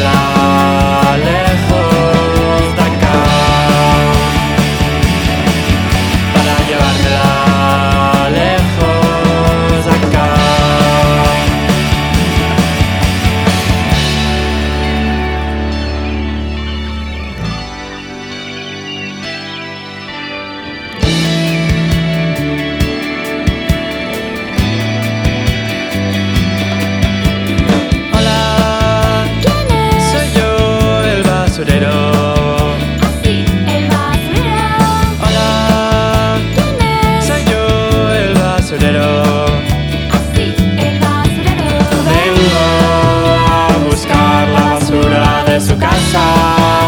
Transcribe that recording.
llevármela lejos de acá, para llevármela lejos de acá. Basurero. Así, el basurero. Hola, ¿Quién es? soy yo el basurero. Así, el basurero. Vengo a buscar la basura de su casa.